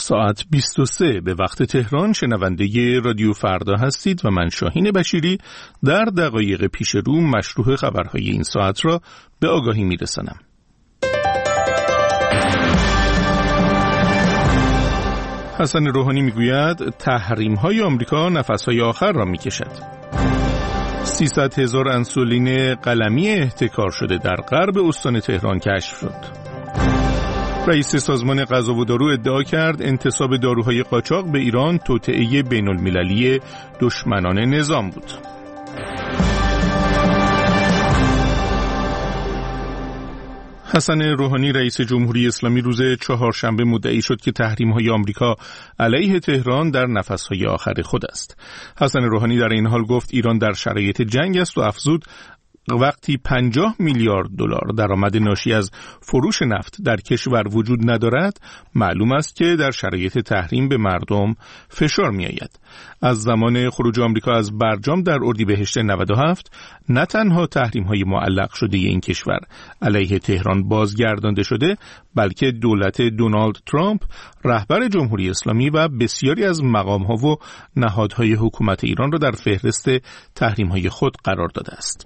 ساعت 23 به وقت تهران شنونده رادیو فردا هستید و من شاهین بشیری در دقایق پیش رو مشروع خبرهای این ساعت را به آگاهی میرسانم. حسن روحانی میگوید تحریم‌های آمریکا نفس‌های آخر را میکشد. 300,000 انسولین قلمی احتکار شده در غرب استان تهران کشف شد. رئیس سازمان غذا و دارو ادعا کرد انتصاب داروهای قاچاق به ایران توطئه بین‌المللی دشمنان نظام بود. حسن روحانی رئیس جمهوری اسلامی روز چهارشنبه مدعی شد که تحریم‌های آمریکا علیه تهران در نفس‌های آخر خود است. حسن روحانی در این حال گفت ایران در شرایط جنگ است و افزود وقتی 50 میلیارد دلار درآمد ناشی از فروش نفت در کشور وجود ندارد، معلوم است که در شرایط تحریم به مردم فشار می‌آید. از زمان خروج آمریکا از برجام در اردیبهشت 97 نه تنها تحریم‌های معلق شده این کشور علیه تهران بازگردانده شده، بلکه دولت دونالد ترامپ رهبر جمهوری اسلامی و بسیاری از مقام‌ها و نهادهای حکومت ایران را در فهرست تحریم‌های خود قرار داده است.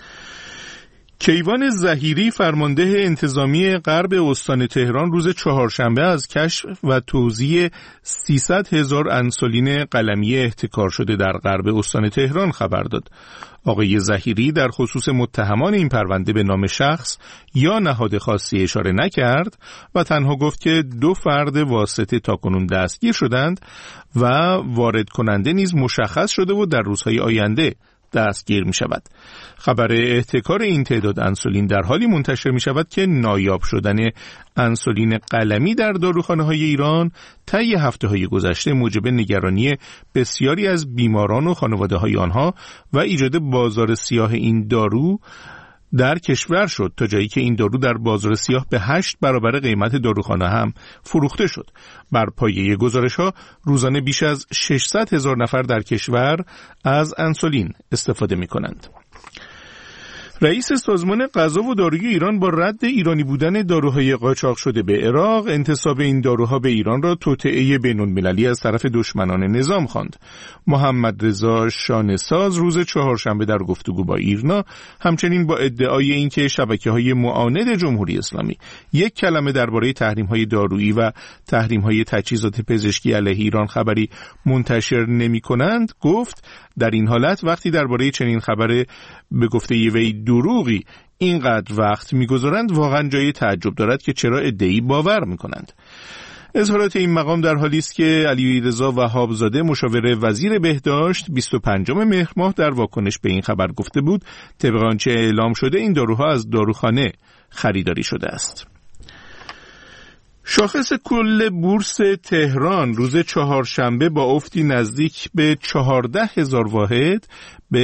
کیوان ظهیری فرمانده انتظامی غرب استان تهران روز چهارشنبه از کشف و توزیع 300,000 انسولین قلمی احتکار شده در غرب استان تهران خبر داد. آقای ظهیری در خصوص متهمان این پرونده به نام شخص یا نهاد خاصی اشاره نکرد و تنها گفت که 2 فرد واسطه تاکنون دستگیر شدند و وارد کننده نیز مشخص شده و در روزهای آینده دستگیر می شود. خبر احتکار این تعداد انسولین در حالی منتشر می شود که نایاب شدن انسولین قلمی در داروخانه های ایران طی هفته های گذشته موجب نگرانی بسیاری از بیماران و خانواده های آنها و ایجاد بازار سیاه این دارو در کشور شد، تا جایی که این دارو در بازار سیاه به 8 برابر قیمت داروخانه هم فروخته شد. بر پایه گزارش‌ها روزانه بیش از 600,000 نفر در کشور از انسولین استفاده می‌کنند. رئیس سازمان غذا و داروی ایران با رد ایرانی بودن داروهای قاچاق شده به عراق، انتصاب این داروها به ایران را توطئه بین‌المللی از طرف دشمنان نظام خواند. محمد رضا شانه‌ساز روز چهارشنبه در گفتگو با ایرنا همچنین با ادعای اینکه شبکه‌های معاند جمهوری اسلامی یک کلمه درباره تحریم‌های دارویی و تحریم‌های تجهیزات پزشکی علیه ایران خبری منتشر نمی‌کنند، گفت در این حالت وقتی درباره چنین خبر به گفته وی دروغی اینقدر وقت می‌گذارند واقعا جای تعجب دارد که چرا ادعی باور می‌کنند. اظهارات این مقام در حالی است که علیرضا وهابزاده مشاور وزیر بهداشت 25 مهر ماه در واکنش به این خبر گفته بود طبق آنچه اعلام شده این داروها از داروخانه خریداری شده است. شاخص کل بورس تهران روز چهارشنبه با افتی نزدیک به 14,000 واحد به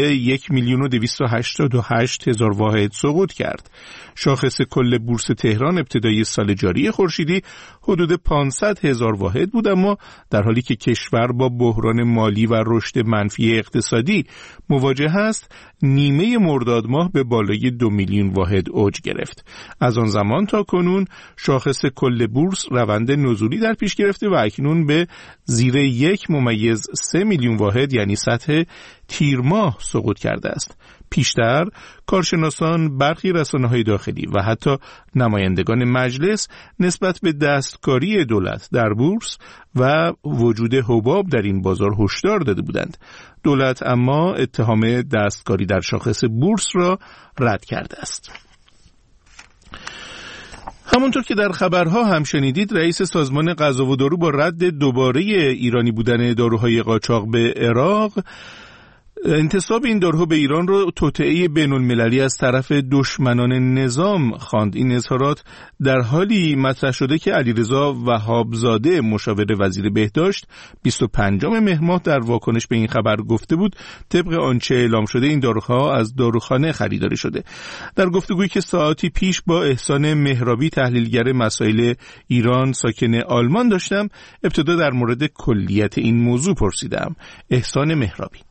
1,288,000 واحد سقوط کرد. شاخص کل بورس تهران ابتدای سال جاری خورشیدی حدود 500,000 واحد بود، اما در حالی که کشور با بحران مالی و رشد منفی اقتصادی مواجه است، نیمه مرداد ماه به بالای 2 میلیون واحد اوج گرفت. از آن زمان تا کنون شاخص کل بورس روند نزولی در پیش گرفته و اکنون به زیر 1.3 میلیون واحد یعنی سطح تیر ماه سقوط کرده است. پیشتر کارشناسان، برخی رسانه‌های داخلی و حتی نمایندگان مجلس نسبت به دستکاری دولت در بورس و وجود حباب در این بازار هشدار داده بودند. دولت اما اتهام دستکاری در شاخص بورس را رد کرده است. همونطور که در خبرها هم شنیدید، رئیس سازمان غذا و دارو با رد دوباره ایرانی بودن داروهای قاچاق به عراق، انتصاب این داروها به ایران را توطئه بین‌المللی از طرف دشمنان نظام خواند. این اظهارات در حالی مطرح شده که علیرضا وهابزاده مشاور وزیر بهداشت 25 مهر ماه در واکنش به این خبر گفته بود طبق آنچه اعلام شده این داروها از داروخانه خریداری شده. در گفتگویی که ساعتی پیش با احسان مهرابی تحلیلگر مسائل ایران ساکن آلمان داشتم، ابتدا در مورد کلیت این موضوع پرسیدم. احسان مهرابی: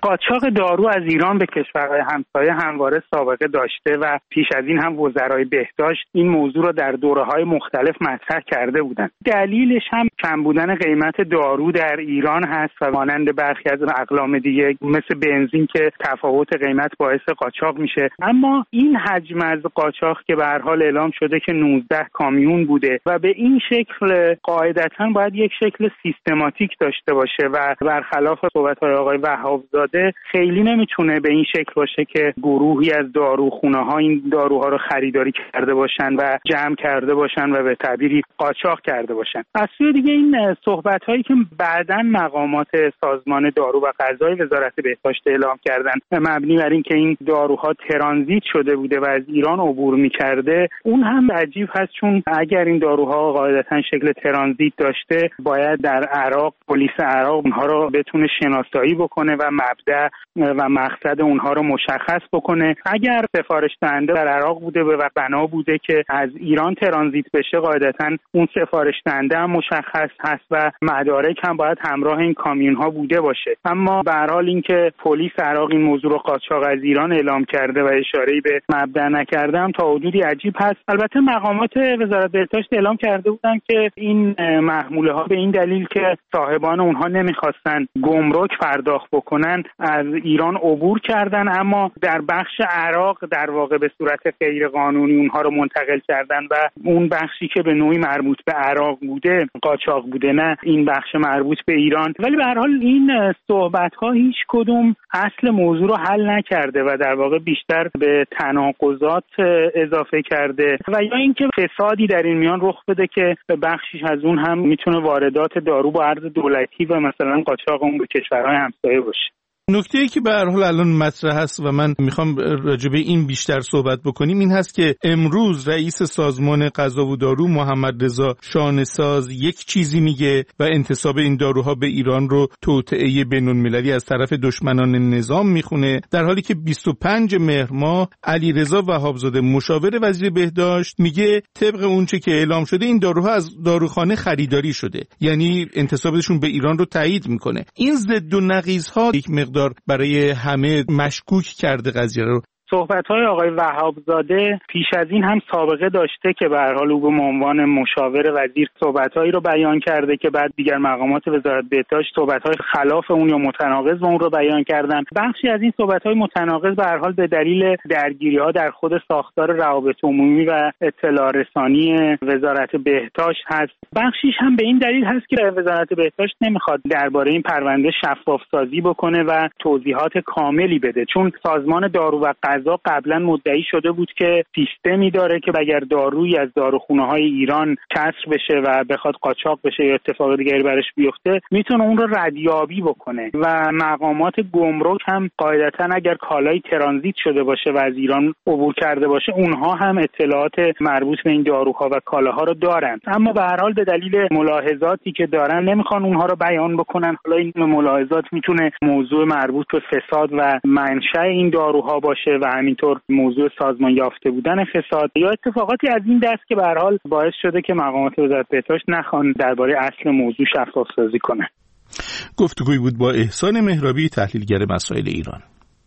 قاچاق دارو از ایران به کشورهای همسایه همواره سابقه داشته و پیش از این هم وزرای بهداشت این موضوع را در دوره‌های مختلف مطرح کرده بودند. دلیلش هم کم بودن قیمت دارو در ایران هست و مانند برخی از اقلام دیگه مثل بنزین که تفاوت قیمت باعث قاچاق میشه. اما این حجم از قاچاق که به هر حال اعلام شده که 19 کامیون بوده و به این شکل قاعدتاً باید یک شکل سیستماتیک داشته باشه و برخلاف صحبت‌های آقای وهابزاده خیلی نمیتونه به این شکل باشه که گروهی از داروخونه‌ها این داروها رو خریداری کرده باشن و جمع کرده باشن و به تعبیری قاچاق کرده باشن. از سوی دیگه این صحبت‌هایی که بعداً مقامات سازمان دارو و غذای وزارت بهداشت اعلام کردن مبنی بر این که این داروها ترانزیت شده بوده و از ایران عبور می‌کرده، اون هم عجیب هست، چون اگر این داروها قاعدتاً شکل ترانزیت داشته باید در عراق پلیس عراق اونها رو بتونه شناسایی بکنه و مبدأ و مقصد اونها رو مشخص بکنه. اگر سفارش دهنده در عراق بوده و بنا بوده که از ایران ترانزیت بشه، قاعدتاً اون سفارش دهنده هم مشخص هست و مدارک هم باید همراه این کامیون ها بوده باشه. اما به هر حال اینکه پلیس عراق این موضوع رو قاچاق از ایران اعلام کرده و اشاره‌ای به مبدأ نکرده هم تا حدودی عجیب هست. البته مقامات وزارت بهداشت اعلام کرده بودن که این محموله ها به این دلیل که صاحبان اونها نمیخواستن گمرک پرداخت بکنن از ایران عبور کردن، اما در بخش عراق در واقع به صورت غیر قانونی اونها رو منتقل کردن و اون بخشی که به نوعی مربوط به عراق بوده قاچاق بوده، نه این بخش مربوط به ایران. ولی به هر حال این صحبت ها هیچ کدوم اصل موضوع رو حل نکرده و در واقع بیشتر به تناقضات اضافه کرده و یا اینکه فسادی در این میان رخ بده که بخشیش از اون هم میتونه واردات دارو با ارز دولتی و مثلا قاچاق اون به کشورهای همسایه باشه. نکته‌ای که به هر حال الان مطرح هست و من میخوام راجع به این بیشتر صحبت بکنیم این هست که امروز رئیس سازمان غذا و دارو محمد رضا شانه‌ساز یک چیزی میگه و انتساب این داروها به ایران رو توطئه بین‌المللی از طرف دشمنان نظام میخونه، در حالی که 25 مهر ماه علیرضا وهابزاده مشاور وزیر بهداشت میگه طبق اونچه که اعلام شده این داروها از داروخانه خریداری شده، یعنی انتسابشون به ایران رو تایید میکنه. این ضد و نقیض‌ها یک مقدار برای همه مشکوک کرده قضیه رو. صحبت‌های آقای وهابزاده پیش از این هم سابقه داشته که به هر حال او به عنوان مشاور وزیر صحبت‌هایی رو بیان کرده که بعد دیگر مقامات وزارت بهداشت صحبت‌های خلاف اون یا متناقض با اون رو بیان کردن. بخشی از این صحبت‌های متناقض به هر حال به دلیل درگیری‌ها در خود ساختار روابط عمومی و اطلاع رسانی وزارت بهداشت هست. بخشیش هم به این دلیل هست که وزارت بهداشت نمی‌خواد درباره این پرونده شفاف‌سازی بکنه و توضیحات کاملی بده، چون سازمان دارو و غذا قبلا مدعی شده بود که سیستمی داره که اگر دارویی از داروخونه‌های ایران کسر بشه و بخواد قاچاق بشه یا اتفاق دیگری برش بیفته میتونه اون رو ردیابی بکنه و مقامات گمرک هم قاعدتاً اگر کالای ترانزیت شده باشه و از ایران عبور کرده باشه اونها هم اطلاعات مربوط به این داروها و کالاها رو دارن، اما به هر حال به دلیل ملاحظاتی که دارن نمیخوان اونها رو بیان بکنن. حالا این ملاحظات میتونه موضوع مربوط به فساد و منشأ این داروها باشه و همینطور موضوع سازمان یافته بودن فساد یا اتفاقاتی از این دست که به هر حال باعث شده که مقامات وزارت بهداشت نخوان درباره اصل موضوع شفاف سازی کنه. گفتگویی بود با احسان مهرابی، تحلیلگر مسائل ایران.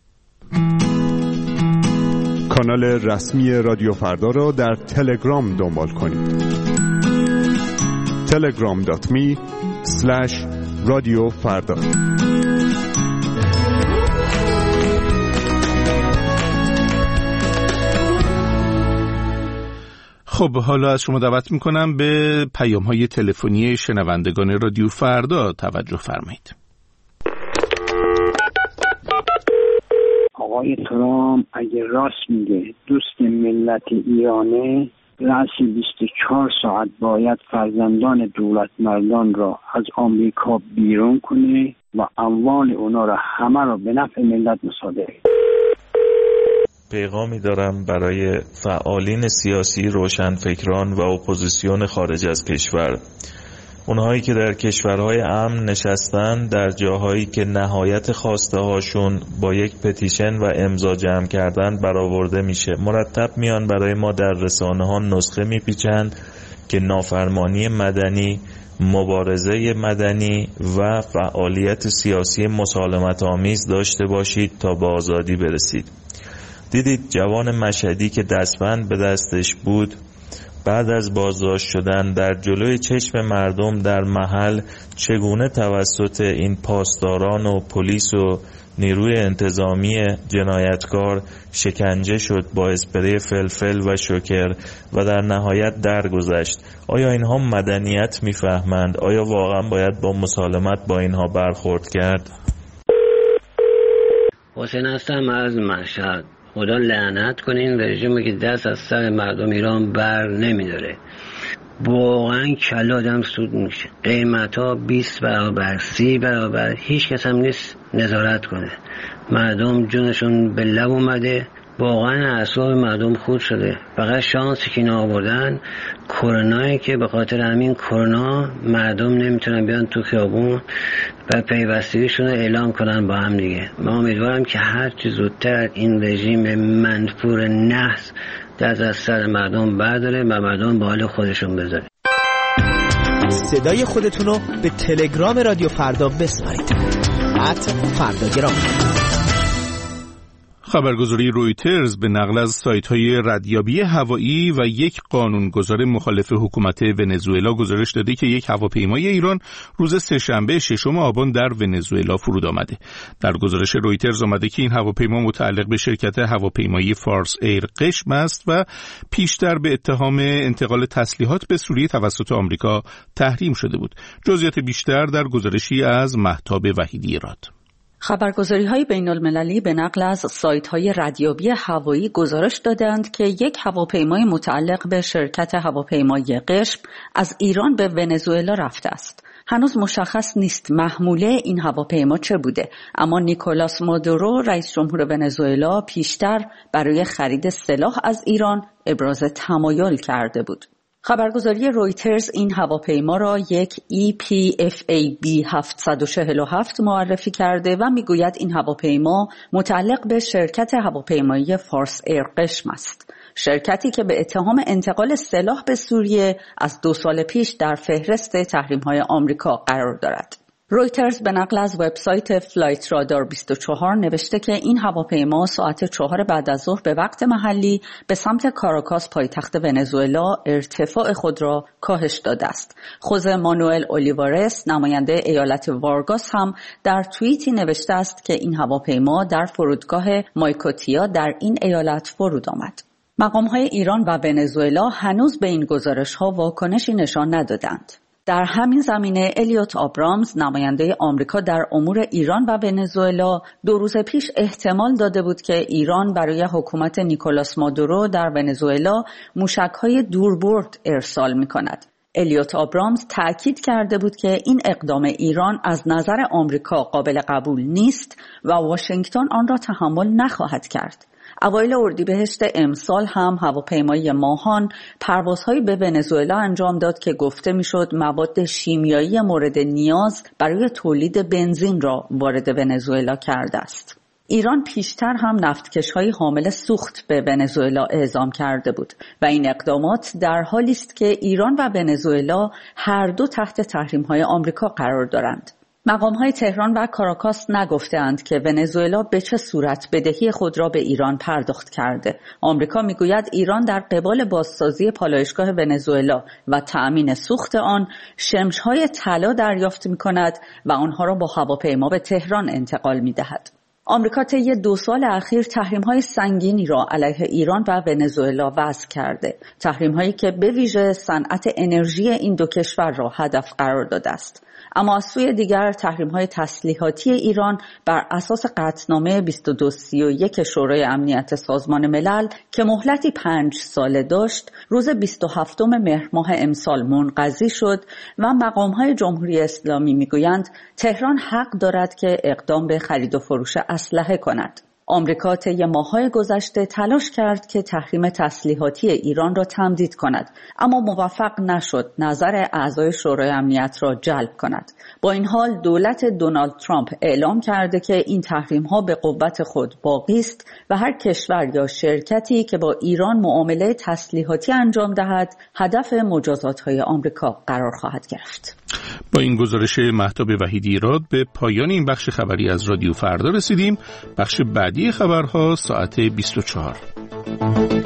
کانال رسمی رادیو فردا را در تلگرام دنبال کنید. telegram.me/رادیوفردا. خب حالا از شما دعوت میکنم به پیام‌های تلفنی شنوندگان رادیو فردا توجه فرمایید. آقای ترامپ اگه راست میگه دوست ملت ایرانه، رأس 24 ساعت باید فرزندان دولت مردان را از آمریکا بیرون کنه و اموال اونا را همه را به نفع ملت مصادره. پیغامی دارم برای فعالین سیاسی، روشنفکران و اپوزیسیون خارج از کشور، اونهایی که در کشورهای امن نشستن، در جاهایی که نهایت خواسته هاشون با یک پتیشن و امضا جمع کردن برآورده میشه، مرتب میان برای ما در رسانه ها نسخه میپیچن که نافرمانی مدنی مبارزه مدنی و فعالیت سیاسی مسالمت آمیز داشته باشید تا به آزادی برسید. دیدید جوان مشهدی که دستبند به دستش بود بعد از بازداشت شدن در جلوی چشم مردم در محل چگونه توسط این پاسداران و پلیس و نیروی انتظامی جنایتکار شکنجه شد با اسپری فلفل و شوکر و در نهایت درگذشت. آیا اینها مدنیت میفهمند؟ آیا واقعا باید با مسالمت با اینها برخورد کرد؟ حسین هستم از مشهد. خدا لعنت کنه این رژیمی که دست از سر مردم ایران بر نمیداره. واقعا کل آدم سود میشه. قیمت ها 20 برابر 30 برابر، هیچ کس هم نیست نظارت کنه. مردم جونشون به لب اومده، واقعا اعصاب مردم خورد شده. فقط شانسی که اینا آوردن کرونایی که به خاطر همین کرونا مردم نمیتونن بیان تو خیابون و پیوستگیشون رو اعلام کنن با هم دیگه. من امیدوارم که هر چه زودتر این رژیم منفور نحس دست از سر مردم برداره و مردم به حال خودشون بذاره. صدای خودتون رو به تلگرام رادیو فردا بسپارید. @فرداگرام. خبرگزاری رویترز به نقل از سایت‌های ردیابی هوایی و یک قانونگذار مخالف حکومت ونزوئلا گزارش داده که یک هواپیمای ایران روز سه‌شنبه 6 آبان در ونزوئلا فرود آمده. در گزارش رویترز آمده که این هواپیما متعلق به شرکت هواپیمایی فارس ایر قشم است و پیشتر به اتهام انتقال تسلیحات به سوریه توسط آمریکا تحریم شده بود. جزئیات بیشتر در گزارشی از مهتاب وحیدی راد. خبرگزاری‌های بین‌المللی به نقل از سایت‌های ردیابی هوایی گزارش دادند که یک هواپیمای متعلق به شرکت هواپیمایی قشم از ایران به ونزوئلا رفته است. هنوز مشخص نیست محموله این هواپیما چه بوده، اما نیکولاس مادورو رئیس جمهور ونزوئلا پیشتر برای خرید سلاح از ایران ابراز تمایل کرده بود. خبرگزاری رویترز این هواپیما را یک EPFAB 747 معرفی کرده و میگوید این هواپیما متعلق به شرکت هواپیمایی فارس ایر قشم است. شرکتی که به اتهام انتقال سلاح به سوریه از 2 سال پیش در فهرست تحریم‌های آمریکا قرار دارد. رویترز به نقل از وبسایت فلایت رادار 24 نوشته که این هواپیما ساعت 4 بعد از ظهر به وقت محلی به سمت کاراکاس پایتخت ونزوئلا ارتفاع خود را کاهش داده است. خوزه مانوئل اولیوارس نماینده ایالت وارگاس هم در توییتی نوشته است که این هواپیما در فرودگاه مایکوتیا در این ایالت فرود آمد. مقام‌های ایران و ونزوئلا هنوز به این گزارش‌ها واکنشی نشان ندادند. در همین زمینه الیوت آبرامز نماینده آمریکا در امور ایران و ونزوئلا 2 روز پیش احتمال داده بود که ایران برای حکومت نیکولاس مادورو در ونزوئلا موشک‌های دوربرد ارسال می‌کند. الیوت آبرامز تأکید کرده بود که این اقدام ایران از نظر آمریکا قابل قبول نیست و واشنگتن آن را تحمل نخواهد کرد. اوایل اردیبهشت امسال هم هواپیمای ماهان پروازهایی به ونزوئلا انجام داد که گفته میشد مواد شیمیایی مورد نیاز برای تولید بنزین را وارد ونزوئلا کرده است. ایران پیشتر هم نفتکش‌های حامل سوخت به ونزوئلا اعزام کرده بود و این اقدامات در حالی است که ایران و ونزوئلا هر دو تحت تحریم‌های آمریکا قرار دارند. مقام‌های تهران و کاراکاس نگفتند که ونزوئلا به چه صورت بدهی خود را به ایران پرداخت کرده. آمریکا میگوید ایران در قبال بازسازی پالایشگاه ونزوئلا و تأمین سوخت آن شمش‌های طلا دریافت می‌کند و آنها را با هواپیما به تهران انتقال می‌دهد. آمریکا طی 2 سال اخیر تحریم‌های سنگینی را علیه ایران و ونزوئلا وضع کرده. تحریم‌هایی که به ویژه صنعت انرژی این دو کشور را هدف قرار داده است. اما از سوی دیگر تحریم‌های تسلیحاتی ایران بر اساس قطعنامه 2231 شورای امنیت سازمان ملل که مهلتی 5 ساله داشت، روز 27 مهر ماه امسال منقضی شد و مقام‌های جمهوری اسلامی می‌گویند تهران حق دارد که اقدام به خرید و فروش اسلحه کند. آمریکا طی ماه‌های گذشته تلاش کرد که تحریم تسلیحاتی ایران را تمدید کند، اما موفق نشد نظر اعضای شورای امنیت را جلب کند. با این حال دولت دونالد ترامپ اعلام کرده که این تحریم‌ها به قوت خود باقی است و هر کشور یا شرکتی که با ایران معامله تسلیحاتی انجام دهد هدف مجازات‌های آمریکا قرار خواهد گرفت. با این گزارش مهتاب وحیدی‌راد به پایان این بخش خبری از رادیو فردا رسیدیم. بخش بعدی خبرها ساعت 24.